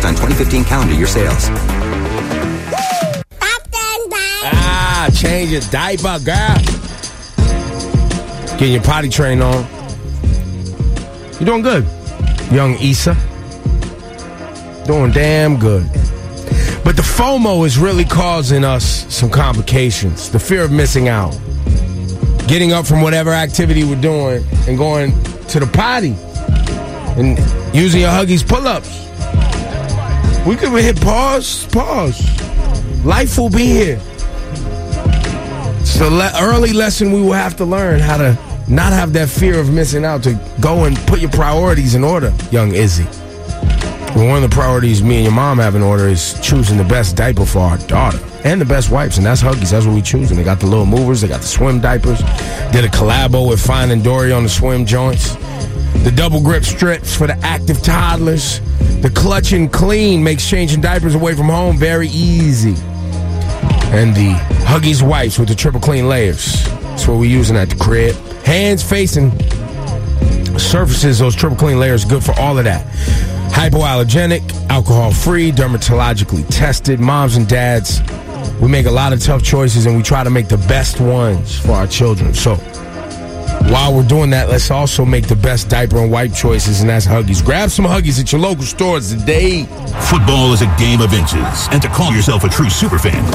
on 2015 calendar year sales. Change your diaper, girl. Getting your potty train on. You're doing good, young Issa. Doing damn good. But the FOMO is really causing us some complications. The fear of missing out. Getting up from whatever activity we're doing and going to the potty and using your Huggies pull-ups. We could hit pause. Life will be here. It's the early lesson we will have to learn, how to not have that fear of missing out, to go and put your priorities in order, young Izzy. And one of the priorities me and your mom have in order is choosing the best diaper for our daughter and the best wipes, and that's Huggies. That's what we choosing. They got the little movers. They got the swim diapers. Did a collabo with Fine and Dory on the swim joints. The double grip strips for the active toddlers. The Clutch and Clean makes changing diapers away from home very easy. And the Huggies wipes with the triple clean layers. That's what we're using at the crib. Hands, face, and surfaces, those triple clean layers, good for all of that. Hypoallergenic, alcohol-free, dermatologically tested. Moms and dads, we make a lot of tough choices, and we try to make the best ones for our children. So while we're doing that, let's also make the best diaper and wipe choices, and that's Huggies. Grab some Huggies at your local stores today. Football is a game of inches, and to call yourself a true superfan,